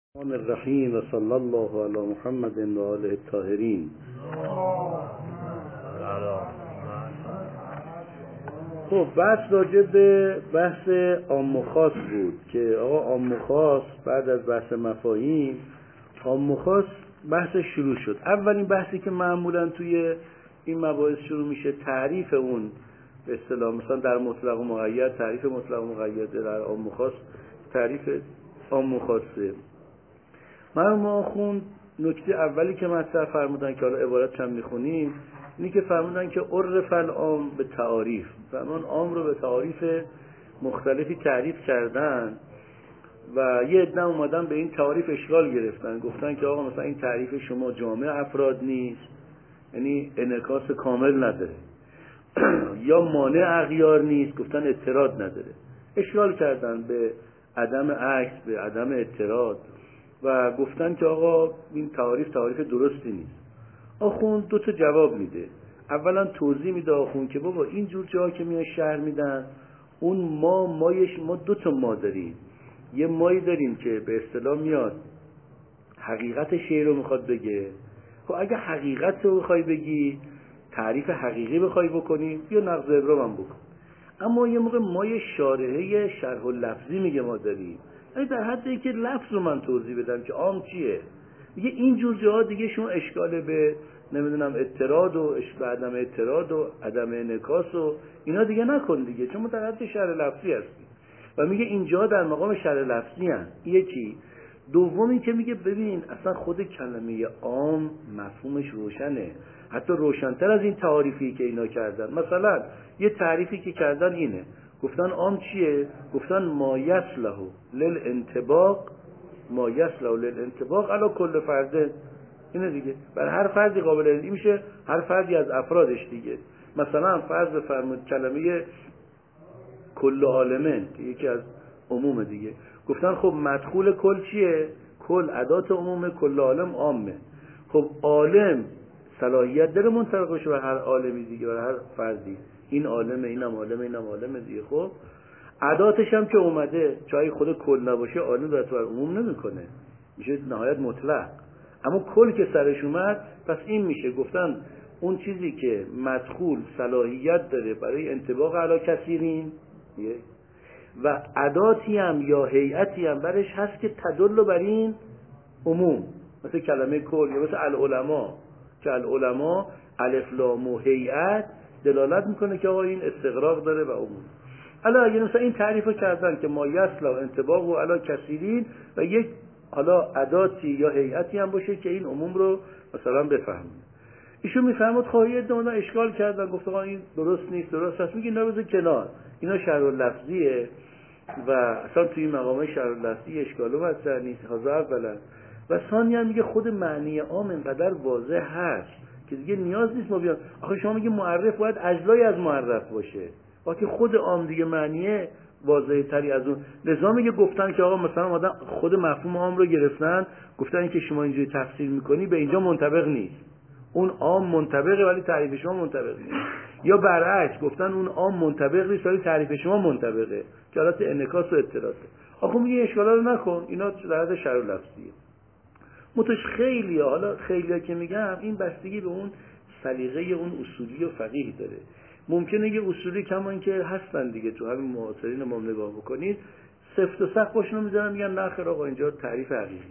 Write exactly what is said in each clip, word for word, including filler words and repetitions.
الرحمن الرحیم و صلی الله علی محمد و آله الطاهرین. خب بحث راجع به بحث عام و خاص بود که آقا عام و خاص بعد از بحث مفاهیم عام و خاص بحث شروع شد. اولین بحثی که معمولا توی این مباحث شروع میشه تعریف اون به اصطلاح، مثلا در مطلق و مقید تعریف مطلق و مقید، در عام و خاص تعریف عام و خاصه. مرحوم آخوند نکته اولی که مطرح فرمودن که حالا عبارت چند میخونیم اینی که فرمودن که عرف العام به تعاریف، فرمان عام رو به تعاریف مختلفی تعریف کردن و یه عده اومدن به این تعاریف اشکال گرفتن، گفتن که آقا مثلا این تعریف شما جامع افراد نیست، یعنی انعکاس کامل نداره یا مانع اغیار نیست، گفتن اضطراد نداره. اشکال کردن به عدم عکس، به عدم اضطراد و گفتن که آقا این تعاریف تعاریف درستی نیست. آخوند دو تا جواب میده. اولا توضیح میده آخوند که بابا این جور جاها که میان شهر میدن اون ما مایش ما دو تا ما داریم. یه مایی داریم که به اصطلاح میاد حقیقت شعر رو میخواد بگه. خب اگه حقیقت رو بخوای بگی، تعریف حقیقی بخوای بکنی، یا نقض ابرام هم بکن. اما یه موقع مای شارحه شرح و لفظی میگه ما داریم، یعنی در حد اینکه لفظ رو من توضیح بدم که عام چیه. میگه این جور جاها دیگه شما اشکال به نمیدونم اضطراد و اشکال عدم اضطراد و عدم انعکاس و اینا دیگه نکن دیگه، چون ما در حد شرح لفظی هستیم. و میگه اینجا در مقام شرح لفظی هست. یکی دومی که میگه ببین اصلا خود کلمه عام مفهومش روشنه، حتی روشن‌تر از این تعاریفی که اینا کردن. مثلا یه تعریفی که کردن اینه، گفتن عام چیه؟ گفتن ما یصلح للانطباق، ما یصلح للانطباق علی کل فرد. اینه دیگه، برای هر فردی قابل ارائه میشه، هر فردی از افرادش دیگه. مثلا فرض بفرمایید کلمه کل عالمن که یکی از عموم دیگه، گفتن خب مدخول کل چیه؟ کل ادات عمومه، کل عالم عامه. خب عالم صلاحیت داره منطبق بشه بر هر عالمی دیگه، بر هر فردی. این عالمه، اینم عالمه، اینم عالمه دیگه. خب اداتش هم که اومده، چای خود کل نباشه عالم در تو عموم نمیکنه، میشه نهایت مطلق. اما کل که سرش اومد، پس این میشه گفتن اون چیزی که مدخول صلاحیت داره برای انطباق علی کثیرین و اداتی هم یا هیئتی هم برش هست که تدل بر این عموم، مثل کلمه کل یا مثل العلماء که العلماء الف لام و هیئت دلالت میکنه که آقا این استغراق داره و عموم. حالا اگه مثلا این تعریفو کردن که ما یصلح انطباق و علی کثیرین و یک حالا اداتی یا هیئتی هم باشه که این عموم رو مثلا بفهمه، ایشون میفهمد خواهی دونا اشکال کردن، گفت آقا این درست نیست، درست هست. میگه اینا بذار کنار، اینا شرح لفظیه و اصلا توی مقام شرح لفظی اشکالو مطرح نیست. هذا اولا. و ثانیا میگه خود معنی عام اینقدر واضح هست که دیگه نیاز نیست ما بیان. آخه شما میگه معرف باید اجزای از معرف باشه، وقتی خود عام دیگه معنیه واضح تری از اون. لذا میگه گفتن که آقا مثلا آدم خود مفهوم عام رو گرفتن، گفتن که شما اینجوری تفسیر میکنی به اینجا منطبق نیست، اون عام منطبقه ولی تعریف شما منطبق نیست. یا برعکس گفتن اون عام منطبق نیست ولی تعریف شما منطبقه، که حالت انعکاس و اطلاعاته. آخه میگه اشکالا رو نکن، اینا در حد شرح لفظیه. متش خیلی حالا خیلی‌ها که میگم این بستگی به اون سلیقه اون اصولی و فقیه داره. ممکنه یه اصولی کما این که هستن دیگه، تو همین معاصرین ما نگاه بکنید سفت و سخت باشون میذارن، میگن نه خیر آقا اینجا تعریف حقیقیه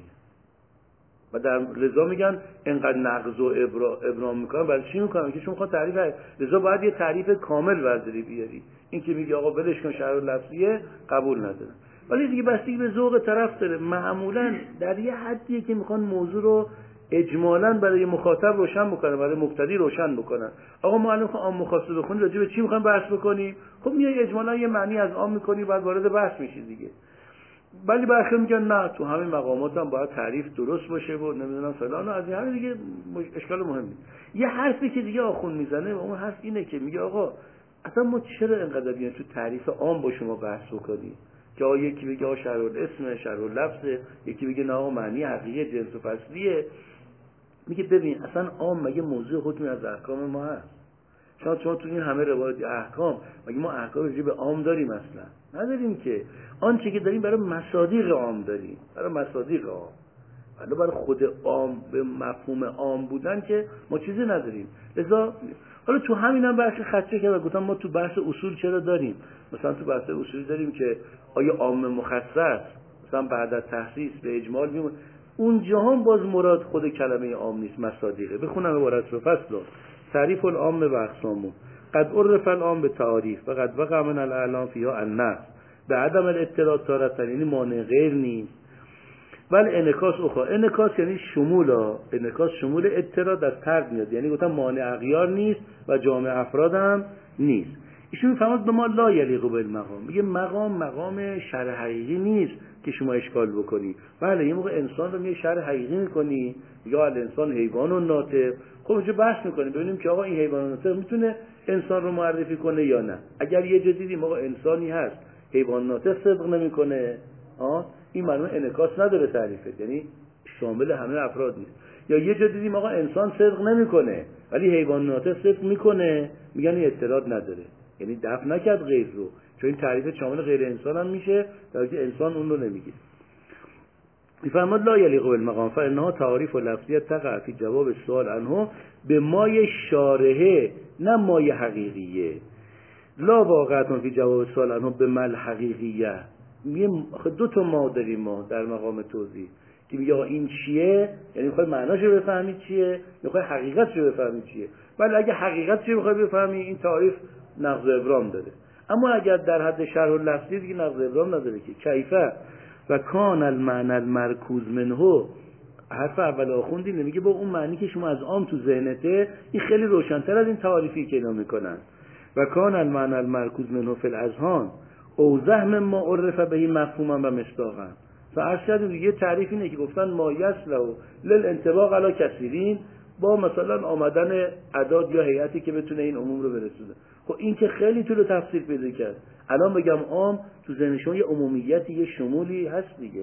و در لذا میگن انقدر نقض و ابرا ابرام میکنن. برای چی میکنن؟ که چون میخوان تعریف هست. لذا باید یه تعریف کامل برداری بیاری. این که میگه آقا ولش کن شرح لفظیه قبول ندارن. ولی دیگه بستگی به ذوق طرف داره. معمولا در یه حدیه که میخوان موضوع رو اجمالاً برای مخاطب روشن بکنن، برای مبتدی روشن بکنن. آقا ما الان عام مخاطب بخونیم راجع به چی میخوایم بحث بکنیم؟ خب میای اجمالاً یه معنی از عام میکنی بعد وارد بحث میشی دیگه. ولی برخی میگن نه تو همین مقامات هم باید تعریف درست باشه و نمیدونم فلان و از این همین دیگه اشکال مهم نیست. یه حرفی که دیگه آخوند میزنه و اون حرف اینه که میگه آقا اصلا ما چرا اینقدر بیان تو تعریف عام با شما بحث بکنیم که آقا یکی بگه آقا شرح الاسم، شرح اللفظ، یکی بگه نه آقا معنی حقیقی جنس و فصلیه. میگه ببین اصلا عام مگه موضوع حکمی از احکام ما هست؟ شما شما تو این همه روایت احکام مگه ما احکام راجع به عام داریم؟ اصلا نداریم که. آنچه که داریم برای مصادیق عام داریم، برای مصادیق عام. حالا برای خود عام به مفهوم عام بودن که ما چیزی نداریم. لذا حالا تو همینم بحث خدشه که گفتم ما تو بحث اصول چرا داریم، مثلا تو بحث اصولی داریم که آیا عام مخصص مثلا بعد از تخصیص به اجمال میمونه، اونجا هم باز مراد خود کلمه عام نیست، مصادیقه. بخونم عبارت رو. فصل تعریف العام و اقسامه قد عرف العام به تعاریف و قد وقع من الاعلام فیها النص به عدم الاطلاع تارتن، یعنی مانع غیر نیست. ولی انعکاس اخرى، انعکاس یعنی شمول ها، انعکاس شمول اطلاع از طرد میاد، یعنی گفتم مانع اغیار نیست و جامع افراد هم نیست. ایشون میفهمد به ما لا یلیق بالمقام، میگه مقام مقام شرع حقیقی نیست که شما اشکال بکنی. بله یه موقع انسان رو میگه شرع حقیقی میکنی، یا الانسان حیوان و ناطق، خب اونجا بحث میکنیم ببینیم که آقا این حیوان و ناطق میتونه انسان رو معرفی کنه یا نه. اگر یه جا دیدیم آقا انسانی هست حیوان ناطق صدق نمیکنه، ها این معنی انعکاس نداره تعریفت، یعنی شامل همه افراد نیست. یا یه جا دیدیم آقا انسان صدق نمیکنه ولی حیوان ناطق صدق میکنه، میگن این اطلاع نداره، یعنی دفع نکرد غیر رو، چون این تعریف شامل غیر انسان هم میشه در حالی که انسان اون رو نمیگه. میفرماد لا یلیق بالمقام فانها تعاریف و لفظیت تقع فی جواب السؤال عنه به مای شارحه نه مای حقیقیه. لا واقعتون فی جواب السؤال عنه به مل حقیقیه. میگه دو تا ما داریم ما در مقام توضیح که میگه این چیه، یعنی میخوای معناشو بفهمی چیه، میخوای حقیقتشو بفهمی چیه. ولی اگه حقیقتشو میخوای بفهمی این تعریف نقض ابرام داره. اما اگر در حد شرح لفظی دیگه نقض ابرام نداره که کیفه و کان المعنى المرکوز منه. حرف اول آخوندی نمیگه با اون معنی که شما از عام تو ذهنته این خیلی روشن‌تر از این تعریفی که اینا میکنن. و کان المعنى المرکوز منه فی الاذهان اوضح مما عرف به مفهوما و مصداقا. فارشد دیگه تعریف اینه که گفتن ما یسلو للانطباق علی کثیرین، با مثلا آمدن اعداد یا هیئتی که بتونه این عموم رو برسونه. خب این که خیلی طول تفسیر پیدا کرد. الان بگم عام تو ذهن شما یه عمومیتی یه شمولی هست دیگه.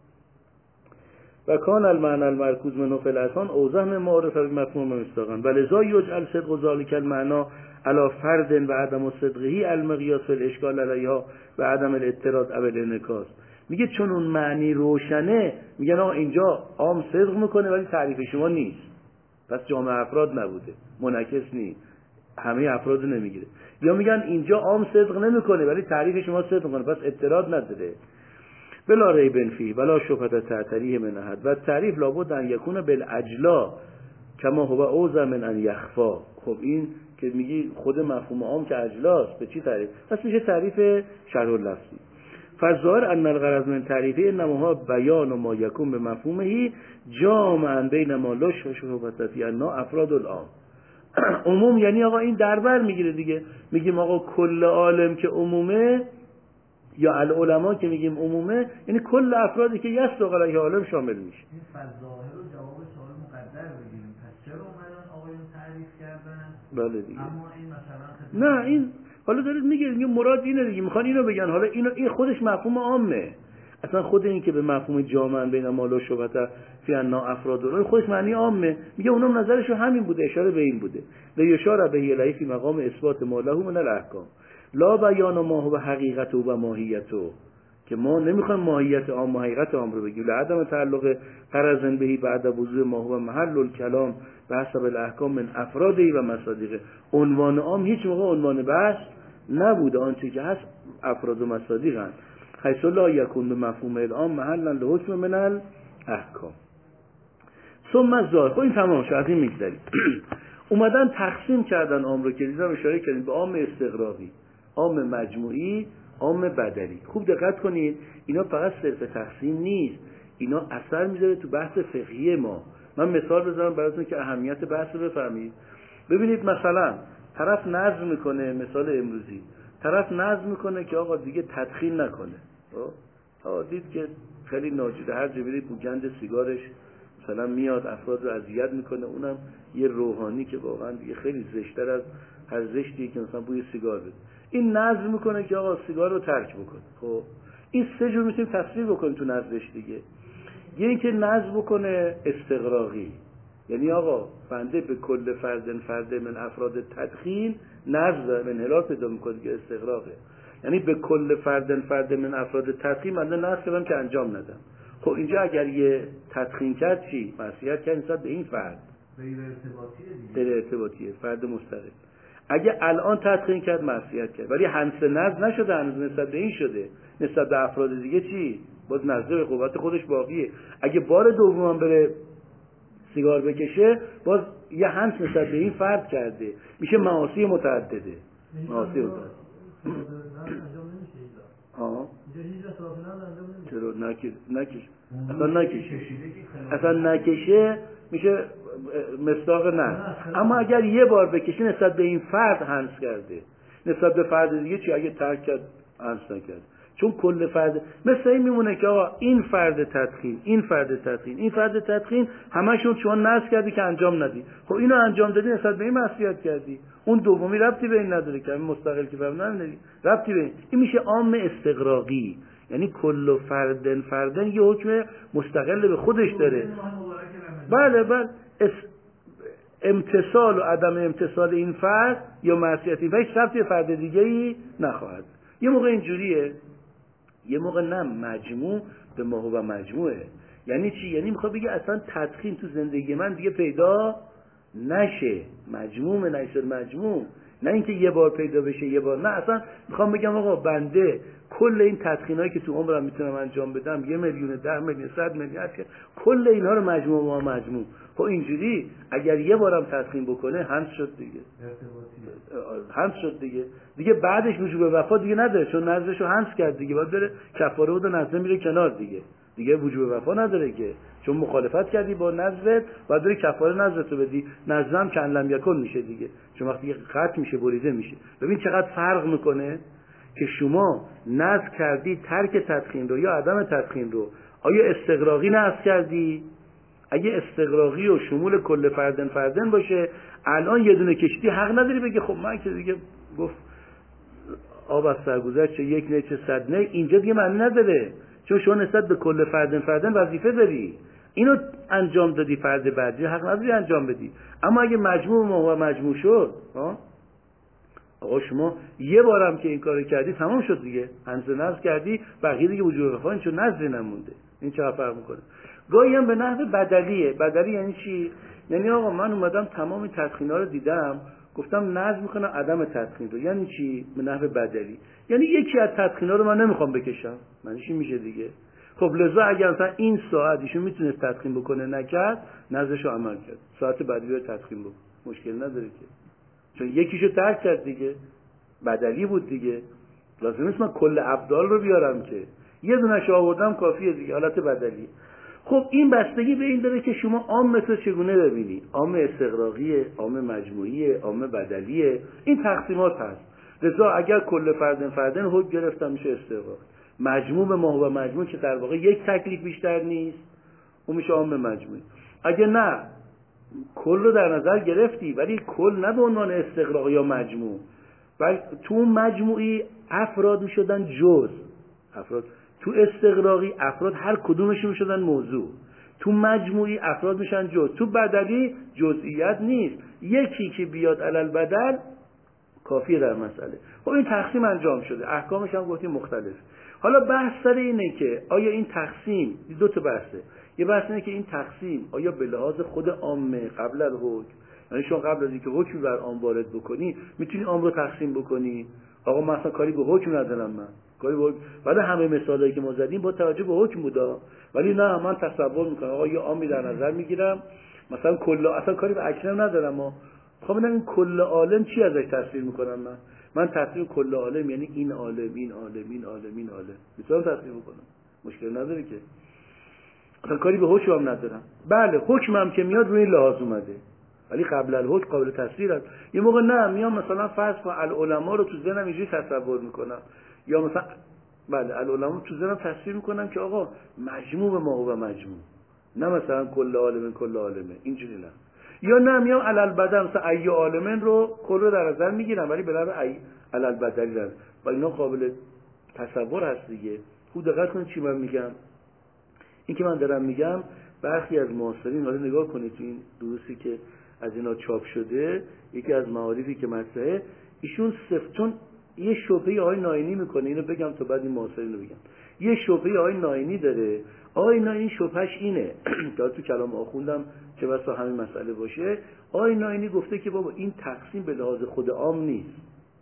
و کان المعنى المرکوز منه فی الاذهان اوضح مما عرف به مفهوما و مصداقا ولذا یجعل صدق ذلک المعنى علا فرد و عدم صدقه المقیاس و الاشکال علیها و عدم الاطراد او الانعکاس. میگه چون اون معنی روشنه میگن آقا اینجا عام صدق میکنه ولی تعریف شما نیست، پس جامع افراد نبوده، منعکس نیست، همه افراد نمیگیره. یا میگن اینجا عام صدق نمیکنه ولی تعریف شما صدق میکنه، پس اطراد نداره. بلا ریب فیه ولا شبهه تعتریه من احد و تعریف لابد ان یکون بالاجلا کما هو اوضح من ان یخفا. خب این که میگی خود مفهوم عام که اجلاست به چی تعریف؟ پس میشه تعریف شرح لفظی. فالظاهر ان الغرض من تعریفه انما بیان ما یکون به مفهومه جامعا بین ما لش و شبهه فی ان افراد العام. عموم یعنی آقا این دربر میگیره دیگه، میگیم آقا کل عالم که عمومه یا العلماء که میگیم عمومه، یعنی کل افرادی که یصدق علیه عالم شامل میشه. این فظاهر و جواب سوال مقدر بگیریم. پس چرا اومدن آقایون تعریف کردن؟ بله دیگه. اما این مثلا نه این حالا دارید میگه میگه مراد اینه دیگه، میخوان اینو بگن. حالا اینو این خودش مفهوم عامه، اصلا خود این که به مفهوم جامعا بین ما لا شبهه فی ان افراد رو خودش معنی عامه. میگه اونم نظرشون همین بوده، اشاره به این بوده. و اشاره به الیه فی مقام اثبات ما له من الاحکام لا بیان ما هو حقیقت و ماهیت، که ما نمیخوایم ماهیت عام و حقیقت عام رو بگیم. لعدم تعلق قرضن بهی بعد وضوح ما هو محل الکلام به حسب الاحکام من افرادی و مصادیق. عنوان عام هیچ موقع عنوان بحث نبوده، آنچه که هست افراد و مصادیق هست. حیث لا یکون به مفهوم العام محلا لحکم من الاحکام. ثم الظاهر. خب این تمام شد، از این میگذریم. اومدن تقسیم کردن عام رو که دیدم اشاره کردیم به عام استغراقی، عام مجموعی، عام بدلی. خوب دقت کنید اینا فقط صرف تقسیم نیست، اینا اثر میذاره تو بحث فقهی ما. من مثال بزنم براتون که اهمیت بحث رو بفهمید. ببینید مثلا طرف نظم میکنه، مثال امروزی طرف نظم میکنه که آقا دیگه تدخین نکنه. آقا دید که خیلی ناجوره، هر جا بری بوگند سیگارش مثلا میاد افراد رو اذیت میکنه، اونم یه روحانی که واقعا دیگه خیلی زشت‌تر از هر زشتی که مثلا بوی سیگار بده. این نظم میکنه که آقا سیگار رو ترک بکنه. خب این سه جور میتونیم تفسیر بکنیم تو نظمش دیگه. یه این که نظم بکنه استغراقی، یعنی آقا بنده به کل فردن فرد من افراد تدخین نظم انحلال پیدا میکنه که استغراقه، یعنی به کل فردن فرد من افراد تدخین بنده نظم کردم که انجام ندم. خب اینجا اگر یه تدخین کرد چی؟ معصیت کرد نسبت به این فرد، غیر ارتباطیه دیگه، غیر ارتباطیه، فرد مستقل. اگه الان تدخین کرد معصیت کرد، ولی حنس نز نشده هنوز، نسبت به این شده، نسبت به افراد دیگه چی؟ باز نزده به قوت خودش باقیه. اگه بار دوم بره سیگار بکشه، باز یه حنس نسبت به این فرد کرده، میشه معاصی متعدده. معاصی متعدده ها چرا نکش نکش اصلا نکش اصلا نکشه میشه مصداق نه. اما اگر یه بار بکشه نسبت به این فرد حنس کرده، نسبت به فرد دیگه چی؟ اگه ترک کرد حنس نکرد، چون کل فرد مثل این میمونه که آقا این فرد تدخین، این فرد تدخین، این فرد تدخین، همشون چون نذر کردی که انجام ندی. خب اینو انجام دادی نسبت به این معصیت کردی، اون دومی ربطی به این نداره که مستقل که فهم نداری، ربطی به این. این میشه عام استغراقی، یعنی کل فردن فردن یه حکم مستقل به خودش داره. بله بله، امتصال و عدم امتصال این فرد یا معصیتی و هیچ ربطی فرد دیگه ای نخواهد. یه موقع اینجوریه، یه موقع نه، مجموع به ما و مجموعه. یعنی چی؟ یعنی میخواد بگه اصلا تدخین تو زندگی من دیگه پیدا نشه، مجموع نشه مجموع، نه اینکه یه بار پیدا بشه یه بار نه. اصلا میخوام بگم آقا بنده کل این تدخینایی که تو عمرم میتونم انجام بدم، یه میلیون، ده میلیون، صد میلیون، کل اینها رو مجموع ما مجموع. خب اینجوری اگر یه بارم تدخین بکنه حنس شد دیگه، حنس شد دیگه، دیگه بعدش وجوب وفا دیگه نداره، چون نذرشو حنس کرد دیگه، باید بره کفاره بده، نذر میره کنار دیگه، دیگه وجوب وفا نداره که، چون مخالفت کردی با نذرت، باید بری کفاره نذرتو بدی. نذرم کن لم یکن میشه دیگه، چون وقتی ختم میشه بریده میشه. ببین چقدر فرق میکنه که شما نذر کردی ترک تدخین رو یا عدم تدخین رو، آیا استغراقی نذر کردی؟ اگه استغراقی و شمول کل فردن فردن باشه، الان یه دونه کشتی حق نداری بگی خب من که دیگه گفت آب از سرگذشت چه یک نه چه صد نه، اینجا دیگه معنی نداره، چون شما نسبت به کل فردن فردن وظیفه داری، اینو انجام دادی، فرد بعدی حق نداری انجام بدی. اما اگه مجموع ما و مجموع شد، ها آقا شما یه بارم که این کارو کردی تمام شد دیگه، انز نذر کردی، بقیه دیگه وجوب وفا این چون نذری نمونده. این چقدر فرق میکنه. گاهی هم به نحو بدلیه. بدلی یعنی چی؟ یعنی آقا من اومدم تمام تدخینا رو دیدم، گفتم نذر میکنم عدم تدخین رو. یعنی چی؟ به نحو بدلی یعنی یکی از تدخینا رو من نمیخوام بکشم، معنیش این میشه دیگه. خب لذا اگر مثلا این ساعت ایشون میتونه تدخین بکنه نکرد، نذرشو عمل کرد، ساعت بعدی رو تدخین بکن، مشکل نداره که، چون یکیشو ترک کرد دیگه، بدلی بود دیگه. لازم نیست من کل ابدال رو بیارم که، یه دونه‌شو آوردم کافیه دیگه، حالت بدلی. خب این بستگی به این داره که شما عام مثل چگونه ببینی، عام استغراقیه، عام مجموعیه، عام بدلیه، این تقسیمات هست. لذا اگر کل فردن فردن حکم گرفتم میشه استغراق، مجموع به ما و مجموع که در واقع یک تکلیف بیشتر نیست، اون میشه عام مجموعی. اگه نه کل رو در نظر گرفتی ولی کل نه به عنوان استغراق یا مجموع، ولی تو مجموعی افراد میشدن جز افراد، تو استغراقی افراد هر کدومشون میشدن موضوع، تو مجموعی افراد میشن جز، تو بدلی جزئیات نیست، یکی که بیاد علل بدل کافیه در مسئله. خب این تقسیم انجام شده، احکامش هم گفتیم مختلف. حالا بحث سر اینه که آیا این تقسیم، دو تا بحثه، یه بحث اینه که این تقسیم آیا به لحاظ خود عامه قبل از حکم، یعنی شما قبل از اینکه حکم بر عام وارد بکنی میتونی عام رو تقسیم بکنی، آقا من اصلا کاری به حکم ندارم، من کاری به حکم، ولی همه مثالایی که ما زدیم با توجه به حکم بودا، ولی نه من تصور میکنم آقا یه عامی در نظر میگیرم، مثلا کل اصلا کاری به اکنم ندارم، ما خب ببینم این کل عالم چی ازش تصویر میکنم، من من تصویر کل عالم یعنی این عالم این عالم این عالم این عالم میتونم تصویر بکنم، مشکل نداره که، اصلا کاری به حکمم ندارم. بله حکمم که میاد روی لحاظ اومده، ولی قبل الحکم قابل تصویر است. یه موقع نه میام مثلا فرض کن العلماء رو تو ذهنم اینجوری تصور میکنم، یا مثلا بله العلماء تو ذهنم تصویر میکنم که آقا مجموع ما و مجموع، نه مثلا کل عالم کل عالمه، اینجوری نه. یا نه میام علل بدل مثلا ای عالمن رو کل رو در نظر میگیرم ولی بلاره ای علل بدلی دارم، و اینا قابل تصور هست دیگه. خوب دقت کنید چی من میگم. این که من دارم میگم برخی از معاصرین، حالا نگاه کنید تو این دروسی که از اینا چاپ شده، یکی از معارفی که مطرحه، ایشون صفتون یه شبهه آقای ناینی میکنه، اینو بگم تا بعد این معاصرین رو بگم. یه شبهه آقای ناینی داره. آقای ناینی شبهش اینه تا تو کلام آخوندم که بسا همین مسئله باشه. آقای ناینی گفته که بابا این تقسیم به لحاظ خود عام نیست،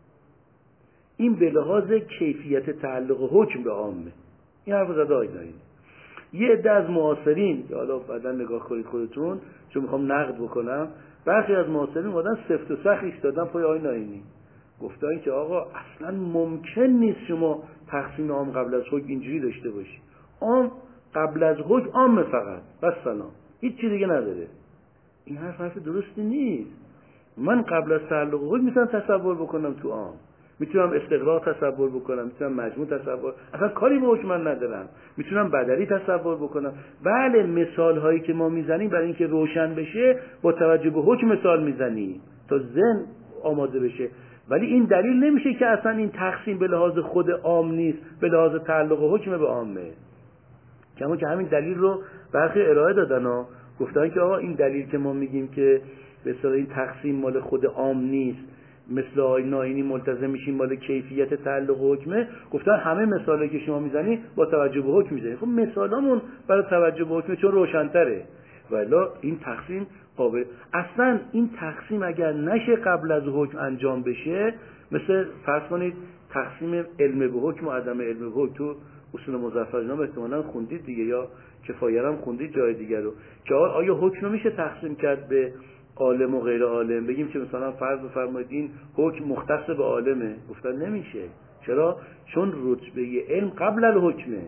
این به لحاظ کیفیت تعلق حکم به عامه. این حرف زده آقای ناینی. یه عده از معاصرین که حالا بعدا نگاه کنید خودتون چون میخوام نقد بکنم، برخی از معاصرین اومدن سفت و سخت ایستادن پای آقای ناینی، گفتن که آقا اصلا ممکن نیست شما تقسیم عام قبل از حکم اینجوری داشته باشی. عام قبل از حکم عام فقط بس سلام، هیچ چیز دیگه نداره. این حرف حرف درستی نیست. من قبل از تعلق حکم میتونم تصور بکنم تو عام، میتونم استقراق تصور بکنم، میتونم مجموع تصور، اصلا کاری به حکم من ندارم، میتونم بدلی تصور بکنم. بله مثال هایی که ما میزنیم برای اینکه روشن بشه با توجه به حکم مثال میزنیم تا ذهن آماده بشه، ولی این دلیل نمیشه که اصلا این تقسیم به لحاظ خود عام نیست، به لحاظ تعلق حکم به عامه. کما که همین دلیل رو برخی ارائه دادن ها، گفتن که آقا این دلیل که ما میگیم که به اصطلاح این تقسیم مال خود عام نیست، مثل آقای ناینی ملتزم میشیم مال کیفیت تعلق حکمه، گفتن همه مثالی که شما میزنی با توجه به حکم میزنی. خب مثالامون برای توجه به حکم چون روشن‌تره، والا این تقسیم قابل اصلا این تقسیم اگر نشه قبل از حکم انجام بشه، مثل فرض کنید تقسیم علم به حکم و عدم علم به حکم تو اصول مظفرنامه احتمالاً خوندید دیگه یا کفایه هم خوندید جای دیگر رو، که آیا حکم رو میشه تقسیم کرد به عالم و غیر عالم؟ بگیم که مثلا فرض بفرمایید این حکم مختص به عالمه، گفتن نمیشه. چرا؟ چون رتبه علم قبل الحکمه،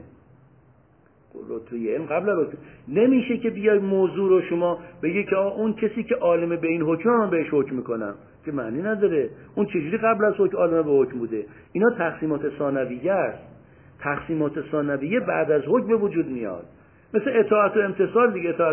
رتبه علم قبل الحکم. نمیشه که بیای موضوع رو شما بگی که اون کسی که عالمه به این حکم من بهش حکم میکنم، که معنی نداره. اون چجوری قبل از حکم عالمه به حکم بوده؟ اینا تقسیمات ثانویه است. تقسیمات ثانویه بعد از حکم به وجود میاد، مثل اطاعت و امتثال دیگه. اطاعت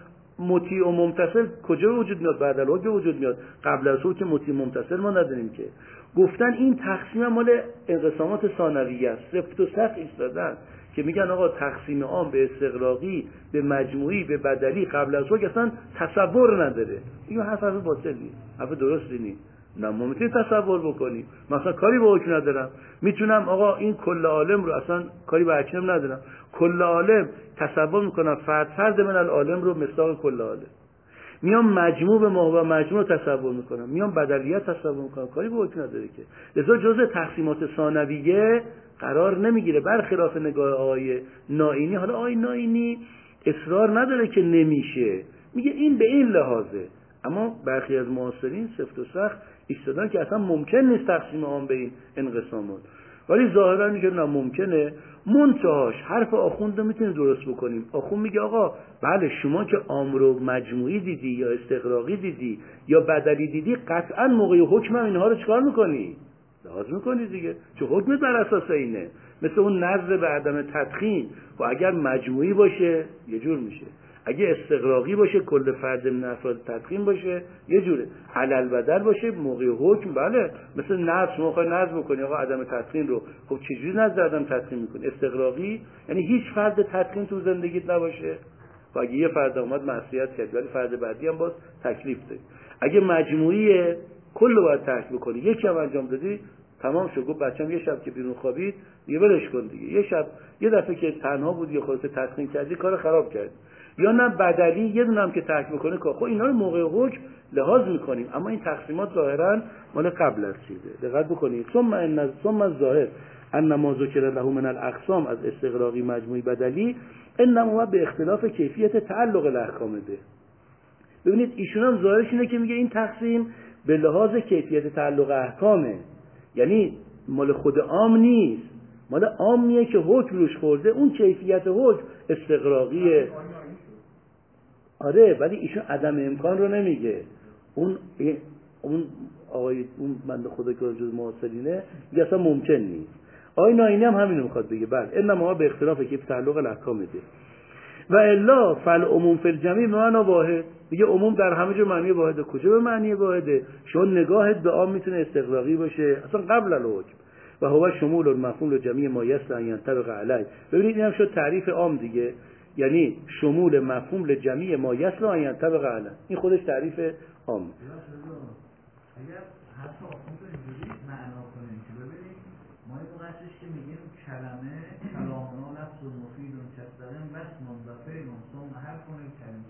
مطیع و ممتثل کجا به وجود میاد؟ بعد از حکم به وجود میاد. قبل از حکم مطیع و ممتثل ما نداریم که. گفتن این تقسیم مال انقسامات ثانویه است. سفت و سخت ایستادن که میگن آقا تقسیم عام به استقراقی، به مجموعی، به بدلی قبل از حکم اصلا تصور نداره. این حرف حرف باطل نیست، حرف درستی نیست. نه ما میتونیم تصور بکنیم، مثلا کاری با حکم ندارم، میتونم آقا این کل عالم رو اصلا کاری با حکم ندارم، کل عالم تصور میکنم فرد فرد من العالم رو مصداق کل عالم، میام مجموع به ما و مجموع رو تصور میکنم، میام بدلیت تصور میکنم، کاری با حکم نداره که. لذا جزء تقسیمات ثانویه قرار نمیگیره، برخلاف نگاه آقای ناینی. حالا آقای ناینی اصرار نداره که نمیشه، میگه این به این لحاظه، اما برخی از معاصرین سفت و سخت ایستادن که اصلا ممکن نیست تقسیم عام به این انقسامات، ولی ظاهرا میگه نه ممکنه. منتهاش حرف آخوند رو میتونیم درست بکنیم. آخوند میگه آقا بله شما که عام رو مجموعی دیدی یا استقراقی دیدی یا بدلی دیدی، قطعا موقع حکم اینها رو چکار میکنی؟ لحاظ میکنی دیگه، چون حکم بر اساس اینه. مثل اون نظر به عدم تدخین، و اگر مجموعی باشه یه جور میشه، اگه استقراقی باشه کل فرد من افراد تدخین باشه یه جوره، علل بدل باشه موقع حکم بله. مثل نظر، شما خواهی نظر بکنی آقا عدم تدخین رو، خب چجوری نظر عدم تدخین میکنی؟ استقراقی یعنی هیچ فرد تدخین تو زندگیت نباشه، و اگه یه فرد اومد معصیت کرد ولی فرد بعدی هم باز تکلیف داری. اگه مجموعیه کل رو باید ترک بکنی، یکی هم انجام دادی تمام شد. گفت بچه‌م یه شب که بیرون خوابید دیگه ولش کن دیگه، یه شب یه دفعه که تنها بودی یا خودت تدخین کردی کار خراب کردی. یا نه بدلی یه دونه هم که ترک میکنه که خب اینا رو موقع حکم لحاظ میکنیم، اما این تقسیمات ظاهرا مال قبل از چیزه. دقت بکنید. ثم ان ثم الظاهر ان ما ذکر له من الاقسام از استقراقی مجموعی بدلی انما به اختلاف کیفیت تعلق الاحکام ده. ببینید ایشون هم ظاهرش اینه که میگه این تقسیم به لحاظ کیفیت تعلق احکامه، یعنی مال خود عام نیست، مال عامیه که حکم روش خورده، اون کیفیت حکم استقراقیه. آره ولی ایشون عدم امکان رو نمیگه. اون اون آقای اون بنده خدا که جز معاصرینه میگه اصلا ممکن نیست. آقای ناینی هم همین رو میخواد بگه، بله انما به اختلاف کیف تعلق الاحکام ده و الا فالعموم فی الجمیع معنی واحد. دیگه عموم در همه جا معنی واحده. کجا به معنی واحده؟ چون نگاهت به عام میتونه استقراقی باشه اصلا قبل الحکم، و هو شمول المفهوم لجمیع ما یصلح ان ينطبق علیه. ببینید اینم شد تعریف عام دیگه، یعنی شمول مفهوم لجمیع ما یصلح ان ينطبق علیه. این خودش تعریف عام. اگر حتی آخوند رو اینجوری معنا کنیم که ببینید ما این وقتش که میگیم کلمه کلامنا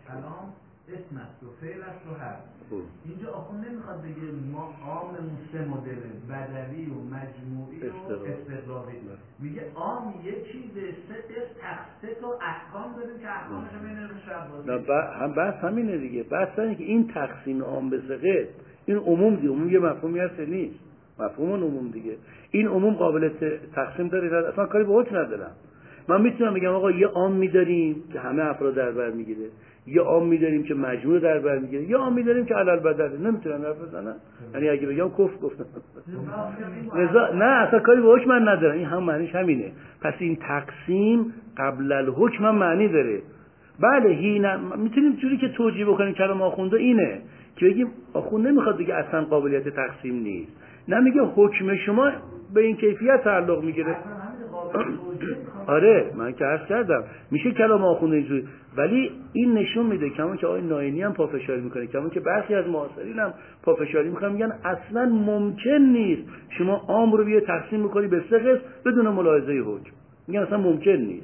کلام اسم است و فعل است و هست. اینجا آخون نمیخواد بگه ما عاممون سه مدله، بدوی و مجموعی و استقراقی. میگه عام یه چیزه، سه قسم تخصیص و احکام داریم که احکامش بین شب باشه. هم بحث همینه دیگه. بحث اینه که این تقسیم عام به سه قسم این عموم دیگه، عموم یه مفهومی هست نیست، مفهوم عموم دیگه. این عموم قابل تقسیم داره، اصلا کاری به حکم ندارم. من میتونم بگم آقا یه عام می‌داریم که همه افراد در بر میگیره، یه عام می‌داریم که مجموع در بر میگیره، یه عام می‌داریم که علل بدل. نمیتونم حرف بزنم، یعنی اگه بگم کفر گفتم. رضا نه اصلا کاری به حکم من ندارم، این هم معنیش همینه. پس این تقسیم قبل الحکم هم معنی داره. بله هینا میتونیم جوری که توجیه بکنیم کلام آخونده اینه که بگیم آخوند نمیخواد دیگه اصلا قابلیت تقسیم نیست، نمیگه حکم شما به این کیفیت تعلق میگیره. آره من که عرض کردم میشه کلام آخونده اینجوری، ولی این نشون میده کما که آقای ناینی هم پافشاری میکنه، کما که برخی از معاصرین هم پافشاری میکنن، میگن اصلا ممکن نیست شما عام رو بیه تقسیم میکنی به سه قسم بدون ملاحظه حکم. میگن اصلا ممکن نیست.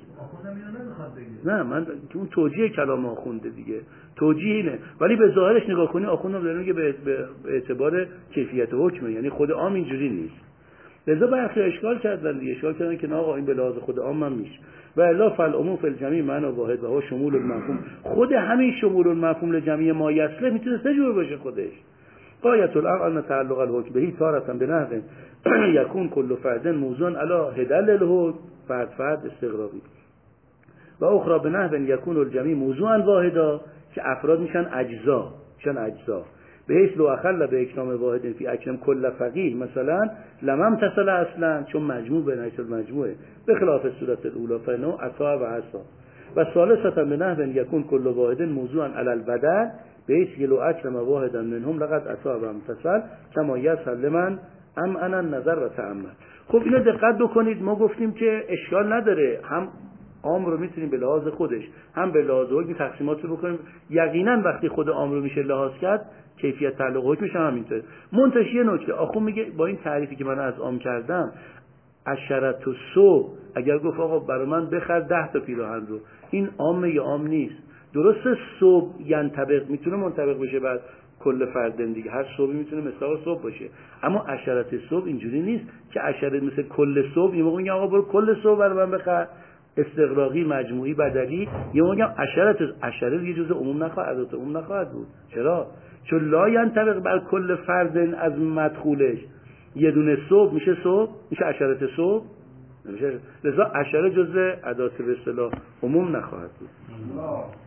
نه من تو اون توجیه کلام آخونده دیگه، توجیه اینه، ولی به ظاهرش نگاه کنی آخونده داره میگه به اعتبار کیفیت حکمه، یعنی خود عام اینجوری نیست. لذا برخی اشکال کردن دیگه، اشکال کردن که نه آقا این به لحاظ خود عام هم میشه. و الا فالعموم فی الجمیع معنی واحد و هو شمول المفهوم. خود همین شمول المفهوم لجمیع ما یصله میتونه سه جور باشه خودش. غایت الامر ان تعلق الحکم بهی تارة بنحو یکون کل فرد موضوعا علی هدل الحکم فرد فرد استقراقی و اخرى بنحو یکون الجمیع موضوعا واحدا که افراد میشن اجزا، میشن اجزا به حیث لو اخل به اکنام واحد فی اکنام کل فقیه مثلا لمم تصل اصلا، چون مجموع به نحو مجموعه به خلاف صورت الاولی فنو عطا و عصا. و ثالثا به نحو یکون کل واحد موضوعا علی البدن به حیث لو اکرم واحدا منهم لقد عطا و متصل کما یسهل لمن ام انا نظر و تأمل. خب اینو دقت بکنید، ما گفتیم که اشکال نداره، هم عام رو میتونیم به لحاظ خودش هم به لحاظ حکم تقسیمات رو بکنیم. یقینا وقتی خود عام رو میشه لحاظ کرد کیفیت تعلق حکمش هم همینطوره. منتهی نکته آخون میگه با این تعریفی که من از عام کردم عشرت و صبح اگر گفت آقا برای من بخر ده تا پیراهن رو، این عام یا عام نیست. درسته صبح ینطبق میتونه منطبق بشه بعد کل فردن دیگه، هر صبحی میتونه مثلا صبح باشه، اما عشرت صبح اینجوری نیست که عشرت مثل کل صبح. یه موقع میگم آقا برو کل صبح برای من بخر، استقراقی مجموعی بدلی. یه موقع میگم عشرت عشرت یه جزء عموم نخواهد ادات عموم نخواهد بود. چرا؟ چون لا ینطبق بر کل فردن از مدخولش. یه دونه صبح میشه صبح، میشه عشرت صبح نمیشه، لذا عشرت جزء ادات به اصطلاح عموم نخواهد بود.